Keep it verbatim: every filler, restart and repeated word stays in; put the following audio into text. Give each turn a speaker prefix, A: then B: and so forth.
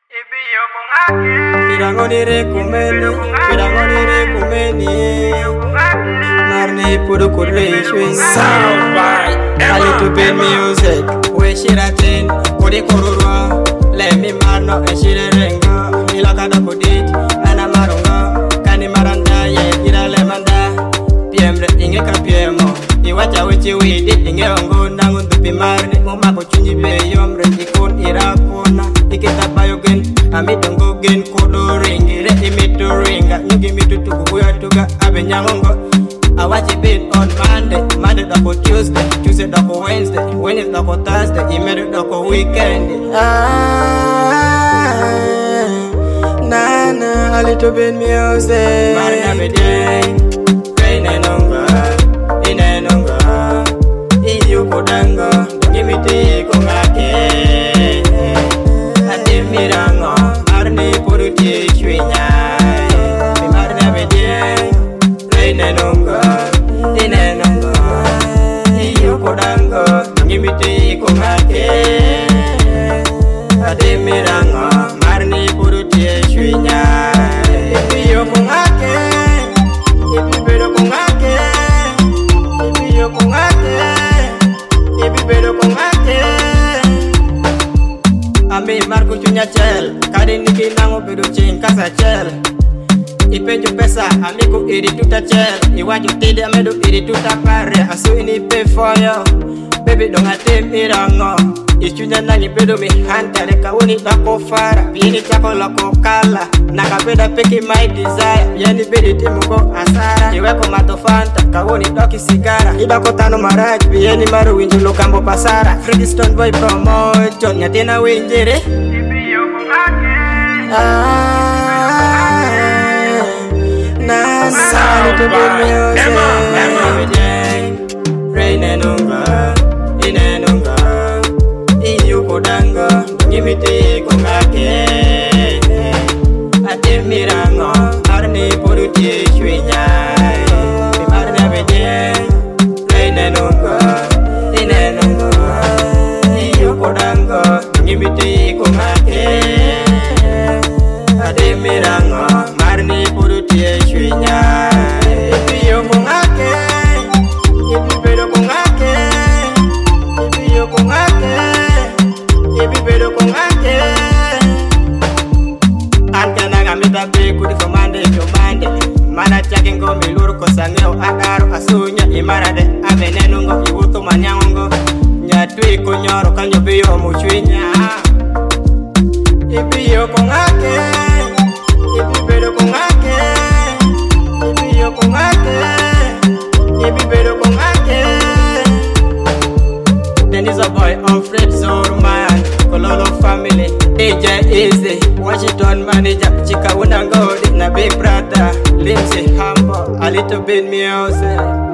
A: Pirangonire kumeni, pirangonire kumeni. Marni pudu kure swing sound by a little bit music. We shiratin, kuri kururwa. Let me mano e shire renga. Ilaka da kudit, ana marunga. Kani maranda ye ira le manda. Piemre inge ka piemo. Iwacha wechi widi inge ongo nangun dupi marni. Muma kuchunji be yomre ikon ira kona. Ikita bayogen, amidongo gen kodo ringi. Re imito ringa, nyugi mitu tuku uya tuga abe nyangongo. I watch it been on Monday, Monday dako Tuesday, Tuesday dako Wednesday, Wednesday dako Thursday, Imedo dako weekend. Ah, na na, a little bit music. Marina me day, rain and hunger, in and hunger, iyu kodanga, give me tea kongake, ati mirango, marni puruti chwinya. Marina me day, rain and hunger. Ngimiti kongake ade miranga marni puruti shwinya ibiyo kongake ibibero kongake ibiyo kongake ibibero kongake ame marko chunya chel kadi niki nango bedo ching kasa chel ipenjo pesa amigo iri tuta chel iwajo tide amedo iri tuta pare asu ini pay for you. Baby don't ate mirango ichunya nangi bedo mi hantare kauni dako fara bieni chako lako kala nakapeda peki my desire bieni bedi timugo asara iweko matofanta kauni doki sigara idako tano maraj bieni maru winjulo kambo pasara Freestone boy promotion nyatina winjere ibiyo kongake ah na na to be music rain and hunger inenunga iyo kodanga ngimiti kongake ate mirango arni poruti shwinya marna bede inenunga inenunga iyo kodanga ngimiti kongake ate mirango marni poruti shwinya iyo kongake ibibero kongake kongake, ibibero kongake. Antena gamita be kudi for Monday to Monday. Mana chake ngombe luru kosangeo adaro asunya imarade amenenungo ibuto manyangongo nyatu ikonyoro kanyo biyo muchwinya. Ibiyo kongake, ibibero kongake, ibiyo kongake, ibibero kongake. Then is a boy of Fred Zorman, Kololo family, D J Easy, Washington manager, Chika Unango, na big brother, Lindsay Humble, a little bit music.